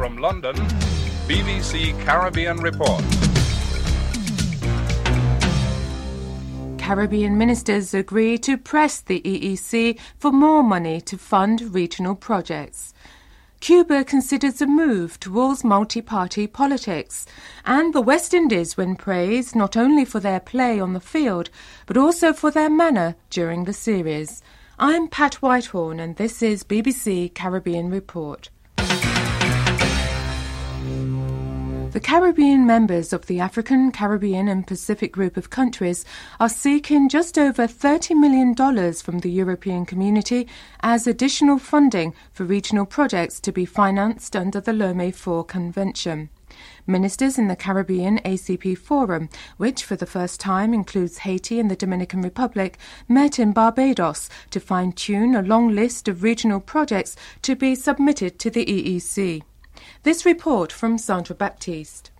From London, BBC Caribbean Report. Caribbean ministers agree to press the EEC for more money to fund regional projects. Cuba considers a move towards multi-party politics, and the West Indies win praise not only for their play on the field, but also for their manner during the series. I'm Pat Whitehorn, and this is BBC Caribbean Report. The Caribbean members of the African, Caribbean and Pacific group of countries are seeking just over $30 million from the European Community as additional funding for regional projects to be financed under the Lomé IV Convention. Ministers in the Caribbean ACP Forum, which for the first time includes Haiti and the Dominican Republic, met in Barbados to fine-tune a long list of regional projects to be submitted to the EEC. This report from Sandra Baptiste.